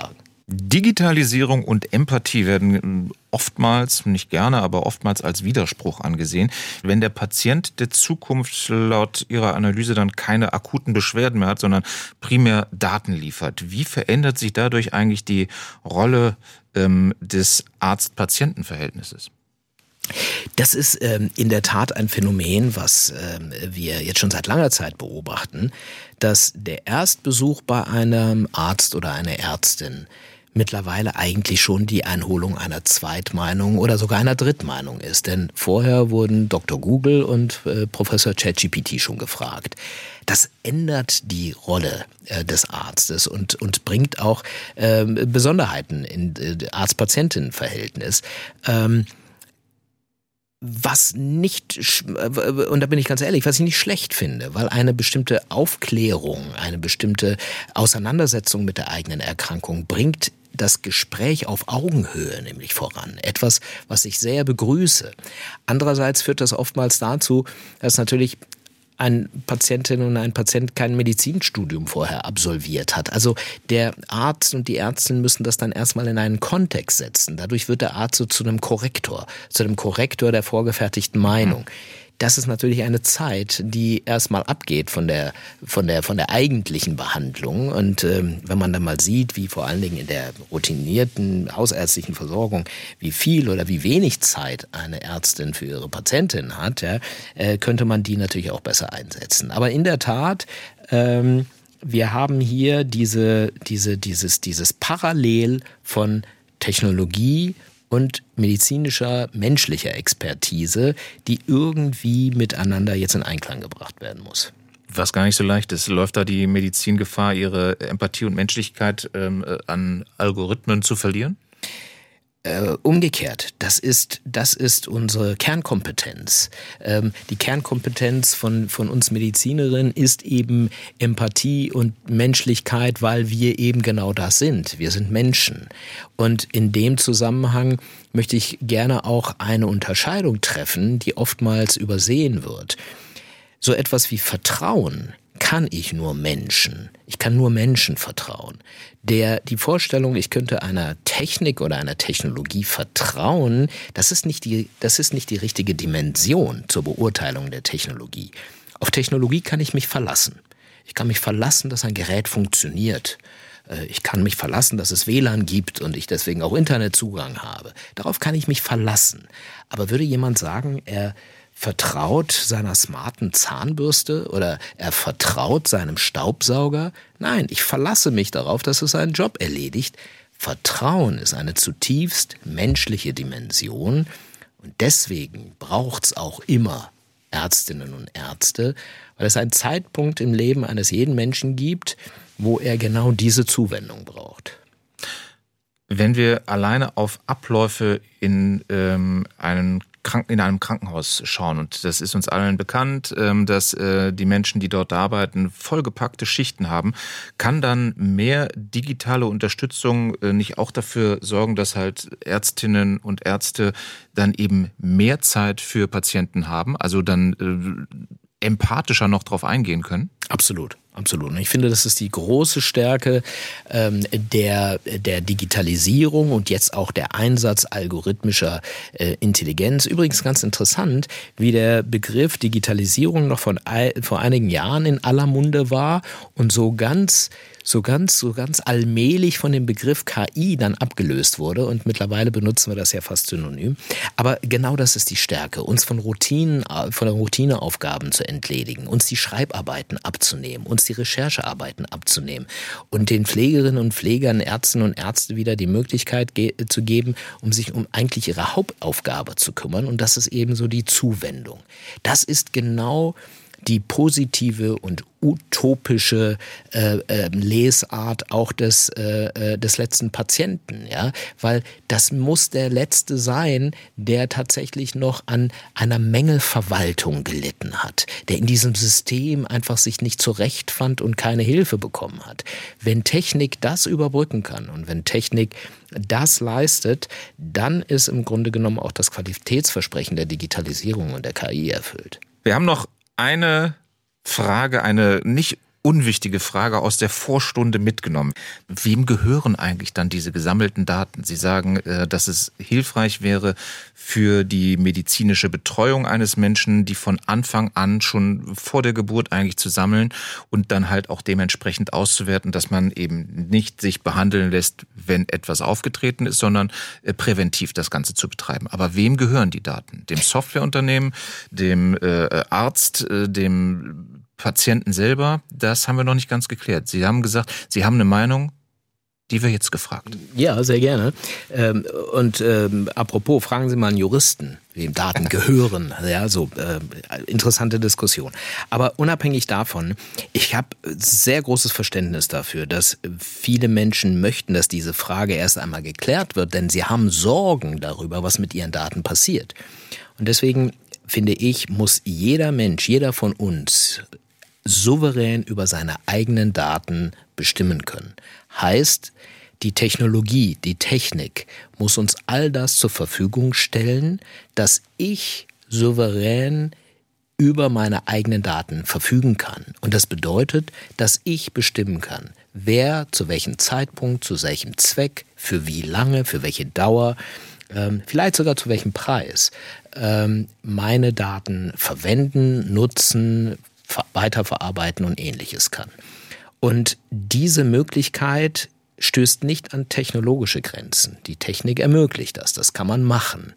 Digitalisierung und Empathie werden oftmals, nicht gerne, aber oftmals als Widerspruch angesehen. Wenn der Patient der Zukunft laut Ihrer Analyse dann keine akuten Beschwerden mehr hat, sondern primär Daten liefert, wie verändert sich dadurch eigentlich die Rolle ähm, des Arzt-Patienten-Verhältnisses? Das ist ähm, in der Tat ein Phänomen, was ähm, wir jetzt schon seit langer Zeit beobachten, dass der Erstbesuch bei einem Arzt oder einer Ärztin mittlerweile eigentlich schon die Einholung einer Zweitmeinung oder sogar einer Drittmeinung ist. Denn vorher wurden Doktor Google und äh, Professor ChatGPT schon gefragt. Das ändert die Rolle äh, des Arztes und, und bringt auch äh, Besonderheiten in äh, Arzt-Patienten-Verhältnis. Ähm, Was nicht, und da bin ich ganz ehrlich, was ich nicht schlecht finde, weil eine bestimmte Aufklärung, eine bestimmte Auseinandersetzung mit der eigenen Erkrankung bringt das Gespräch auf Augenhöhe nämlich voran. Etwas, was ich sehr begrüße. Andererseits führt das oftmals dazu, dass natürlich eine Patientin und ein Patient kein Medizinstudium vorher absolviert hat. Also der Arzt und die Ärztin müssen das dann erstmal in einen Kontext setzen. Dadurch wird der Arzt so zu einem Korrektor, zu einem Korrektor der vorgefertigten Meinung. Das ist natürlich eine Zeit, die erstmal abgeht von der von der von der eigentlichen Behandlung. Und ähm, wenn man dann mal sieht, wie vor allen Dingen in der routinierten hausärztlichen Versorgung, wie viel oder wie wenig Zeit eine Ärztin für ihre Patientin hat, ja, äh, könnte man die natürlich auch besser einsetzen. Aber in der Tat, ähm, wir haben hier diese diese dieses dieses Parallel von Technologie und medizinischer, menschlicher Expertise, die irgendwie miteinander jetzt in Einklang gebracht werden muss. Was gar nicht so leicht ist. Läuft da die Medizin Gefahr, ihre Empathie und Menschlichkeit ähm, an Algorithmen zu verlieren? Äh, umgekehrt, das ist, das ist unsere Kernkompetenz. Ähm, die Kernkompetenz von, von uns Medizinerinnen ist eben Empathie und Menschlichkeit, weil wir eben genau das sind. Wir sind Menschen. Und in dem Zusammenhang möchte ich gerne auch eine Unterscheidung treffen, die oftmals übersehen wird. So etwas wie Vertrauen kann ich nur Menschen. Ich kann nur Menschen vertrauen. Der, die Vorstellung, ich könnte einer Technik oder einer Technologie vertrauen, das ist nicht die, das ist nicht die richtige Dimension zur Beurteilung der Technologie. Auf Technologie kann ich mich verlassen. Ich kann mich verlassen, dass ein Gerät funktioniert. Ich kann mich verlassen, dass es W L A N gibt und ich deswegen auch Internetzugang habe. Darauf kann ich mich verlassen. Aber würde jemand sagen, er vertraut seiner smarten Zahnbürste oder er vertraut seinem Staubsauger? Nein, ich verlasse mich darauf, dass es seinen Job erledigt. Vertrauen ist eine zutiefst menschliche Dimension und deswegen braucht's auch immer Ärztinnen und Ärzte, weil es einen Zeitpunkt im Leben eines jeden Menschen gibt, wo er genau diese Zuwendung braucht. Wenn wir alleine auf Abläufe in ähm, einen in einem Krankenhaus schauen. Und das ist uns allen bekannt, dass die Menschen, die dort arbeiten, vollgepackte Schichten haben. Kann dann mehr digitale Unterstützung nicht auch dafür sorgen, dass halt Ärztinnen und Ärzte dann eben mehr Zeit für Patienten haben, also dann äh, empathischer noch drauf eingehen können? Absolut. Absolut. Und ich finde, das ist die große Stärke ähm, der, der Digitalisierung und jetzt auch der Einsatz algorithmischer äh, Intelligenz. Übrigens ganz interessant, wie der Begriff Digitalisierung noch von vor einigen Jahren in aller Munde war und so ganz so ganz, so ganz allmählich von dem Begriff K I dann abgelöst wurde und mittlerweile benutzen wir das ja fast synonym. Aber genau das ist die Stärke, uns von Routinen, von Routineaufgaben zu entledigen, uns die Schreibarbeiten abzunehmen, uns die Recherchearbeiten abzunehmen und den Pflegerinnen und Pflegern, Ärztinnen und Ärzte wieder die Möglichkeit ge- zu geben, um sich um eigentlich ihre Hauptaufgabe zu kümmern und das ist eben so die Zuwendung. Das ist genau die positive und utopische äh, äh, Lesart auch des äh, des letzten Patienten, ja, weil das muss der letzte sein, der tatsächlich noch an einer Mängelverwaltung gelitten hat, der in diesem System einfach sich nicht zurechtfand und keine Hilfe bekommen hat. Wenn Technik das überbrücken kann und wenn Technik das leistet, dann ist im Grunde genommen auch das Qualitätsversprechen der Digitalisierung und der K I erfüllt. Wir haben noch eine Frage, eine nicht unwichtige Frage aus der Vorstunde mitgenommen. Wem gehören eigentlich dann diese gesammelten Daten? Sie sagen, dass es hilfreich wäre für die medizinische Betreuung eines Menschen, die von Anfang an schon vor der Geburt eigentlich zu sammeln und dann halt auch dementsprechend auszuwerten, dass man eben nicht sich behandeln lässt, wenn etwas aufgetreten ist, sondern präventiv das Ganze zu betreiben. Aber wem gehören die Daten? Dem Softwareunternehmen, dem äh, Arzt, äh, dem Patienten selber? Das haben wir noch nicht ganz geklärt. Sie haben gesagt, Sie haben eine Meinung, die wir jetzt gefragt. Ja, sehr gerne. Ähm, und ähm, apropos, fragen Sie mal einen Juristen, wem Daten gehören. Ja, so äh, interessante Diskussion. Aber unabhängig davon, ich habe sehr großes Verständnis dafür, dass viele Menschen möchten, dass diese Frage erst einmal geklärt wird, denn sie haben Sorgen darüber, was mit ihren Daten passiert. Und deswegen finde ich, muss jeder Mensch, jeder von uns souverän über seine eigenen Daten bestimmen können. Heißt, die Technologie, die Technik muss uns all das zur Verfügung stellen, dass ich souverän über meine eigenen Daten verfügen kann. Und das bedeutet, dass ich bestimmen kann, wer zu welchem Zeitpunkt, zu welchem Zweck, für wie lange, für welche Dauer, ähm, vielleicht sogar zu welchem Preis ähm, meine Daten verwenden, nutzen, weiterverarbeiten und Ähnliches kann. Und diese Möglichkeit stößt nicht an technologische Grenzen. Die Technik ermöglicht das, das kann man machen.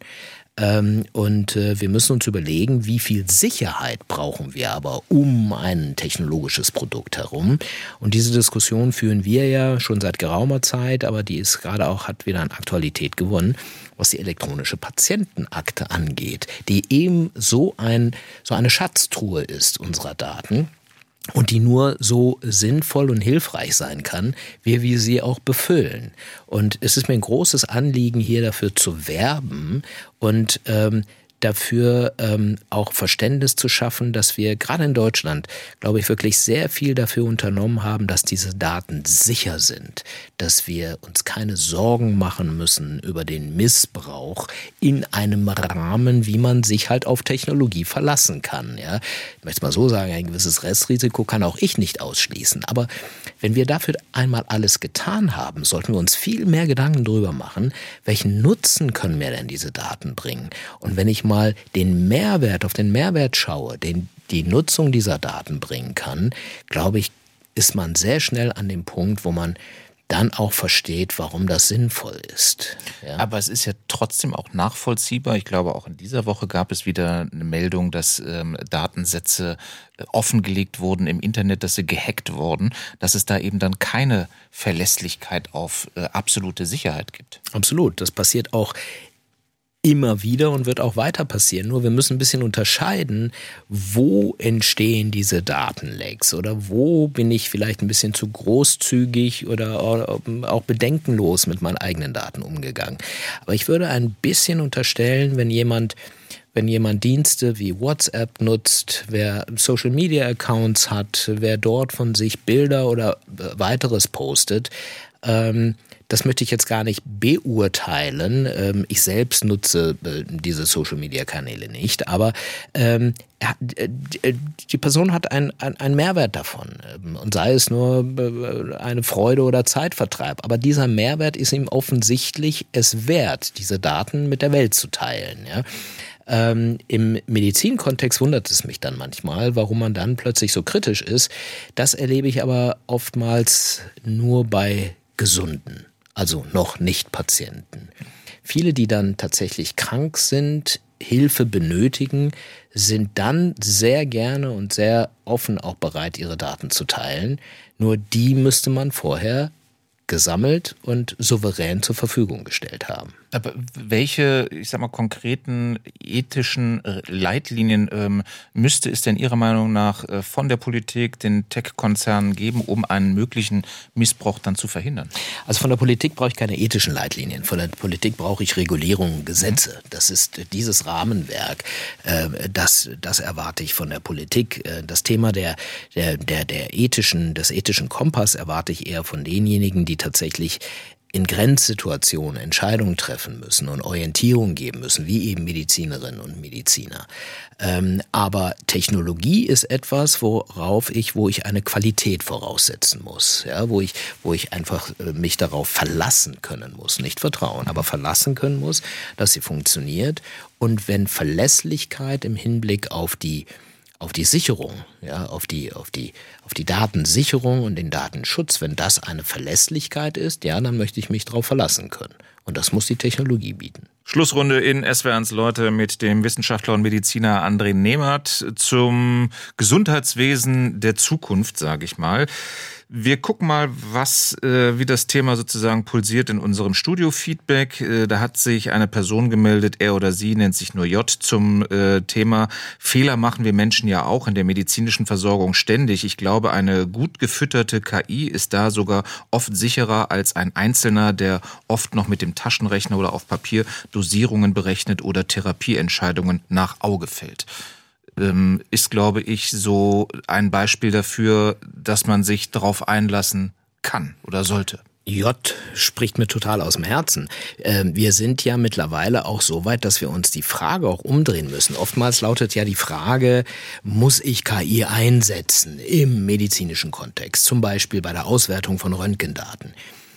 Und wir müssen uns überlegen, wie viel Sicherheit brauchen wir aber um ein technologisches Produkt herum. Und diese Diskussion führen wir ja schon seit geraumer Zeit, aber die ist gerade auch, hat wieder an Aktualität gewonnen, was die elektronische Patientenakte angeht, die eben so ein, so eine Schatztruhe ist unserer Daten. Und die nur so sinnvoll und hilfreich sein kann, wie wir sie auch befüllen. Und es ist mir ein großes Anliegen, hier dafür zu werben und ähm, dafür ähm, auch Verständnis zu schaffen, dass wir gerade in Deutschland, glaube ich, wirklich sehr viel dafür unternommen haben, dass diese Daten sicher sind, dass wir uns keine Sorgen machen müssen über den Missbrauch in einem Rahmen, wie man sich halt auf Technologie verlassen kann. Ja? Ich möchte es mal so sagen, ein gewisses Restrisiko kann auch ich nicht ausschließen. Aber wenn wir dafür einmal alles getan haben, sollten wir uns viel mehr Gedanken darüber machen, welchen Nutzen können mir denn diese Daten bringen? Und wenn ich mal den Mehrwert, auf den Mehrwert schaue, den die Nutzung dieser Daten bringen kann, glaube ich, ist man sehr schnell an dem Punkt, wo man dann auch versteht, warum das sinnvoll ist. Ja. Aber es ist ja trotzdem auch nachvollziehbar. Ich glaube, auch in dieser Woche gab es wieder eine Meldung, dass ähm, Datensätze äh, offengelegt wurden im Internet, dass sie gehackt wurden, dass es da eben dann keine Verlässlichkeit auf äh, absolute Sicherheit gibt. Absolut. Das passiert auch immer wieder und wird auch weiter passieren. Nur wir müssen ein bisschen unterscheiden, wo entstehen diese Datenlecks oder wo bin ich vielleicht ein bisschen zu großzügig oder auch bedenkenlos mit meinen eigenen Daten umgegangen. Aber ich würde ein bisschen unterstellen, wenn jemand Wenn jemand Dienste wie WhatsApp nutzt, wer Social-Media-Accounts hat, wer dort von sich Bilder oder weiteres postet, ähm, das möchte ich jetzt gar nicht beurteilen. Ähm, ich selbst nutze äh, diese Social-Media-Kanäle nicht, aber ähm, er, äh, die Person hat einen ein Mehrwert davon. Und sei es nur äh, eine Freude oder Zeitvertreib. Aber dieser Mehrwert ist ihm offensichtlich es wert, diese Daten mit der Welt zu teilen. Ja? Ähm, Im Medizinkontext wundert es mich dann manchmal, warum man dann plötzlich so kritisch ist. Das erlebe ich aber oftmals nur bei Gesunden, also noch nicht Patienten. Viele, die dann tatsächlich krank sind, Hilfe benötigen, sind dann sehr gerne und sehr offen auch bereit, ihre Daten zu teilen. Nur die müsste man vorher gesammelt und souverän zur Verfügung gestellt haben. Aber welche, ich sag mal, konkreten ethischen Leitlinien ähm, müsste es denn Ihrer Meinung nach äh, von der Politik, den Tech-Konzernen geben, um einen möglichen Missbrauch dann zu verhindern? Also von der Politik brauche ich keine ethischen Leitlinien. Von der Politik brauche ich Regulierungen, Gesetze. Das ist dieses Rahmenwerk. Äh, das, das erwarte ich von der Politik. Äh, das Thema der, der, der, der ethischen, des ethischen Kompass erwarte ich eher von denjenigen, die tatsächlich in Grenzsituationen Entscheidungen treffen müssen und Orientierung geben müssen, wie eben Medizinerinnen und Mediziner. Ähm, aber Technologie ist etwas, worauf ich, wo ich eine Qualität voraussetzen muss, ja, wo ich, wo ich einfach äh, mich darauf verlassen können muss, nicht vertrauen, aber verlassen können muss, dass sie funktioniert. Und wenn Verlässlichkeit im Hinblick auf die auf die Sicherung, ja, auf die, auf die, auf die Datensicherung und den Datenschutz, wenn das eine Verlässlichkeit ist, ja, dann möchte ich mich darauf verlassen können. Und das muss die Technologie bieten. Schlussrunde in S W R eins Leute mit dem Wissenschaftler und Mediziner André Nehmert zum Gesundheitswesen der Zukunft, sage ich mal. Wir gucken mal, was, äh, wie das Thema sozusagen pulsiert in unserem Studio-Feedback. Äh, da hat sich eine Person gemeldet, er oder sie nennt sich nur J, zum äh, Thema Fehler machen wir Menschen ja auch in der medizinischen Versorgung ständig. Ich glaube, eine gut gefütterte K I ist da sogar oft sicherer als ein Einzelner, der oft noch mit dem Taschenrechner oder auf Papier Dosierungen berechnet oder Therapieentscheidungen nach Auge fällt. Ist, glaube ich, so ein Beispiel dafür, dass man sich darauf einlassen kann oder sollte. J spricht mir total aus dem Herzen. Wir sind ja mittlerweile auch so weit, dass wir uns die Frage auch umdrehen müssen. Oftmals lautet ja die Frage, muss ich K I einsetzen im medizinischen Kontext, zum Beispiel bei der Auswertung von Röntgendaten.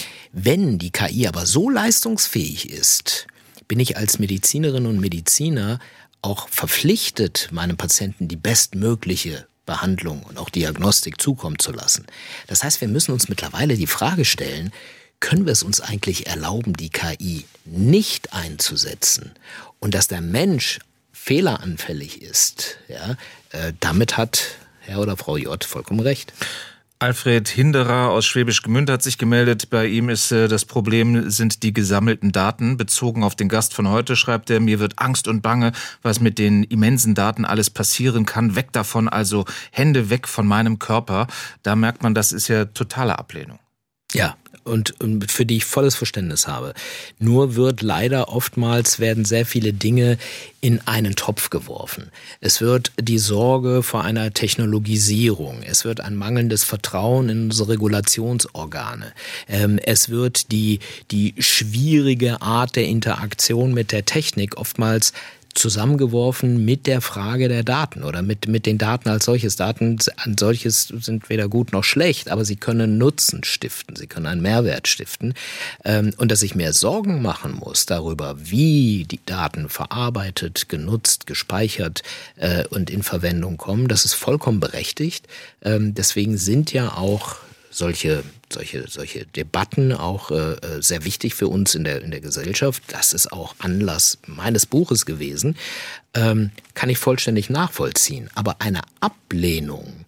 Wenn die K I aber so leistungsfähig ist, bin ich als Medizinerin und Mediziner auch verpflichtet, meinem Patienten die bestmögliche Behandlung und auch Diagnostik zukommen zu lassen. Das heißt, wir müssen uns mittlerweile die Frage stellen, können wir es uns eigentlich erlauben, die K I nicht einzusetzen und dass der Mensch fehleranfällig ist? Ja, äh, damit hat Herr oder Frau J vollkommen recht. Alfred Hinderer aus Schwäbisch Gmünd hat sich gemeldet. Bei ihm ist äh, das Problem, sind die gesammelten Daten. Bezogen auf den Gast von heute schreibt er, mir wird Angst und Bange, was mit den immensen Daten alles passieren kann. Weg davon, also Hände weg von meinem Körper. Da merkt man, das ist ja totale Ablehnung. Ja, und, und für die ich volles Verständnis habe. Nur wird leider oftmals, werden sehr viele Dinge in einen Topf geworfen. Es wird die Sorge vor einer Technologisierung. Es wird ein mangelndes Vertrauen in unsere Regulationsorgane. Ähm, es wird die, die schwierige Art der Interaktion mit der Technik oftmals zusammengeworfen mit der Frage der Daten oder mit, mit den Daten als solches. Daten als solches sind weder gut noch schlecht, aber sie können Nutzen stiften, sie können einen Mehrwert stiften. Und dass ich mir Sorgen machen muss darüber, wie die Daten verarbeitet, genutzt, gespeichert und in Verwendung kommen, das ist vollkommen berechtigt. Deswegen sind ja auch solche solche solche Debatten auch äh, sehr wichtig für uns in der in der Gesellschaft. Das ist auch Anlass meines Buches gewesen. Ähm, kann ich vollständig nachvollziehen. Aber eine Ablehnung,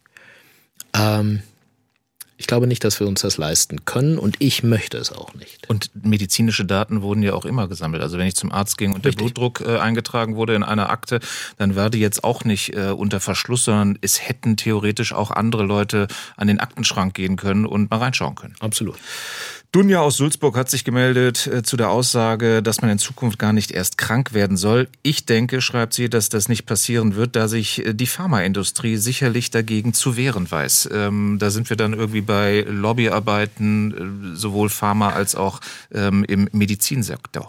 ähm, ich glaube nicht, dass wir uns das leisten können und ich möchte es auch nicht. Und medizinische Daten wurden ja auch immer gesammelt. Also wenn ich zum Arzt ging und Richtig. der Blutdruck äh, eingetragen wurde in einer Akte, dann war die jetzt auch nicht äh, unter Verschluss, sondern es hätten theoretisch auch andere Leute an den Aktenschrank gehen können und mal reinschauen können. Absolut. Dunja aus Sulzburg hat sich gemeldet äh, zu der Aussage, dass man in Zukunft gar nicht erst krank werden soll. Ich denke, schreibt sie, dass das nicht passieren wird, da sich äh, die Pharmaindustrie sicherlich dagegen zu wehren weiß. Ähm, da sind wir dann irgendwie bei Lobbyarbeiten, äh, sowohl Pharma als auch ähm, im Medizinsektor.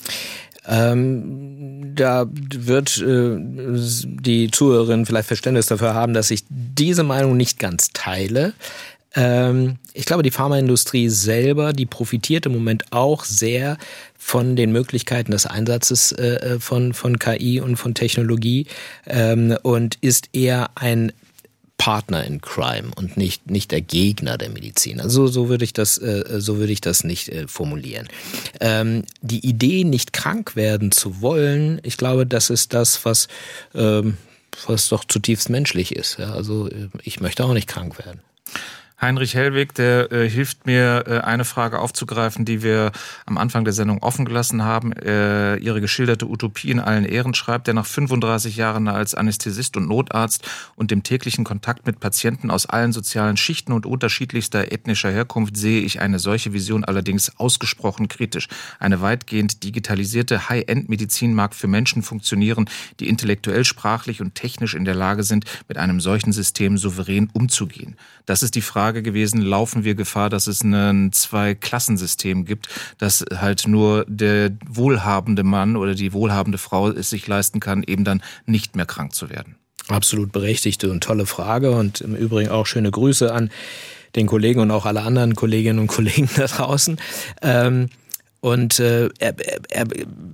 Ähm, da wird äh, die Zuhörerin vielleicht Verständnis dafür haben, dass ich diese Meinung nicht ganz teile. Ich glaube, die Pharmaindustrie selber, die profitiert im Moment auch sehr von den Möglichkeiten des Einsatzes von, von K I und von Technologie und ist eher ein Partner in Crime und nicht, nicht der Gegner der Medizin. Also so würde ich das, so würde ich das nicht formulieren. Die Idee, nicht krank werden zu wollen, ich glaube, das ist das, was, was doch zutiefst menschlich ist. Also ich möchte auch nicht krank werden. Heinrich Hellwig, der äh, hilft mir, äh, eine Frage aufzugreifen, die wir am Anfang der Sendung offen gelassen haben. Äh, ihre geschilderte Utopie in allen Ehren schreibt er, nach fünfunddreißig Jahren als Anästhesist und Notarzt und dem täglichen Kontakt mit Patienten aus allen sozialen Schichten und unterschiedlichster ethnischer Herkunft sehe ich eine solche Vision allerdings ausgesprochen kritisch. Eine weitgehend digitalisierte High-End-Medizin mag für Menschen funktionieren, die intellektuell, sprachlich und technisch in der Lage sind, mit einem solchen System souverän umzugehen. Das ist die Frage, Frage gewesen, laufen wir Gefahr, dass es ein Zwei-Klassensystem gibt, dass halt nur der wohlhabende Mann oder die wohlhabende Frau es sich leisten kann, eben dann nicht mehr krank zu werden? Absolut berechtigte und tolle Frage und im Übrigen auch schöne Grüße an den Kollegen und auch alle anderen Kolleginnen und Kollegen da draußen. Ähm, und äh, er, er,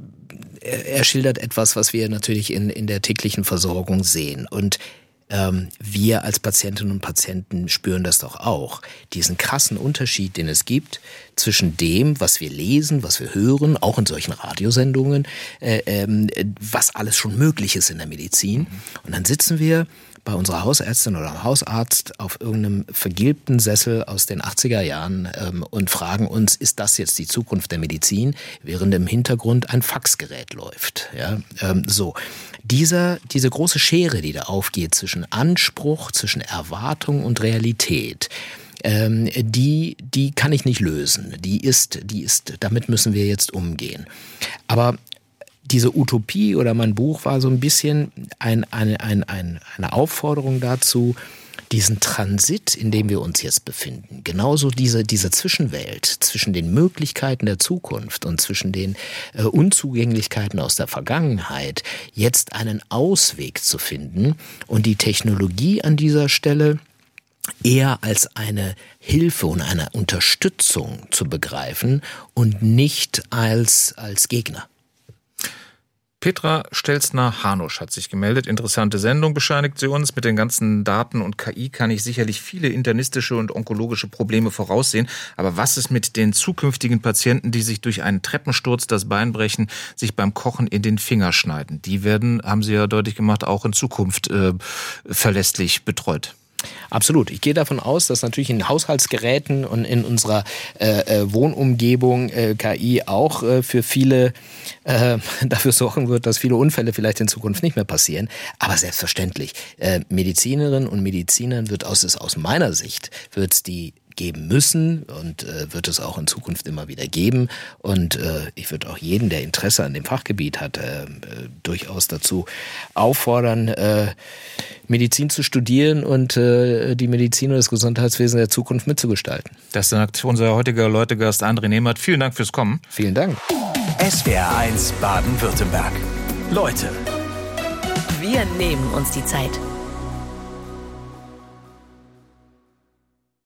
er schildert etwas, was wir natürlich in, in der täglichen Versorgung sehen. Und ähm, wir als Patientinnen und Patienten spüren das doch auch. Diesen krassen Unterschied, den es gibt zwischen dem, was wir lesen, was wir hören, auch in solchen Radiosendungen, äh, äh, was alles schon möglich ist in der Medizin. Und dann sitzen wir bei unserer Hausärztin oder Hausarzt auf irgendeinem vergilbten Sessel aus den achtziger Jahren ähm, und fragen uns, ist das jetzt die Zukunft der Medizin, während im Hintergrund ein Faxgerät läuft. Ja, ähm, so. Dieser, diese große Schere, die da aufgeht zwischen Anspruch, zwischen Erwartung und Realität, ähm, die, die kann ich nicht lösen. Die ist, die ist, damit müssen wir jetzt umgehen. Aber diese Utopie oder mein Buch war so ein bisschen ein, ein, ein, ein, eine Aufforderung dazu, diesen Transit, in dem wir uns jetzt befinden, genauso diese, diese Zwischenwelt zwischen den Möglichkeiten der Zukunft und zwischen den äh, Unzugänglichkeiten aus der Vergangenheit, jetzt einen Ausweg zu finden und die Technologie an dieser Stelle eher als eine Hilfe und eine Unterstützung zu begreifen und nicht als, als Gegner. Petra Stelzner-Hanusch hat sich gemeldet. Interessante Sendung, bescheinigt sie uns. Mit den ganzen Daten und K I kann ich sicherlich viele internistische und onkologische Probleme voraussehen. Aber was ist mit den zukünftigen Patienten, die sich durch einen Treppensturz das Bein brechen, sich beim Kochen in den Finger schneiden? Die werden, haben Sie ja deutlich gemacht, auch in Zukunft äh, verlässlich betreut. Absolut. Ich gehe davon aus, dass natürlich in Haushaltsgeräten und in unserer äh, Wohnumgebung äh, K I auch äh, für viele äh, dafür sorgen wird, dass viele Unfälle vielleicht in Zukunft nicht mehr passieren. Aber selbstverständlich, äh, Medizinerinnen und Medizinern wird aus, aus meiner Sicht, wird es die geben müssen und äh, wird es auch in Zukunft immer wieder geben. Und äh, ich würde auch jeden, der Interesse an dem Fachgebiet hat, äh, äh, durchaus dazu auffordern, äh, Medizin zu studieren und äh, die Medizin und das Gesundheitswesen der Zukunft mitzugestalten. Das sagt unser heutiger Leutegast André Nehmert. Vielen Dank fürs Kommen. Vielen Dank. S W R eins Baden-Württemberg. Leute. Wir nehmen uns die Zeit.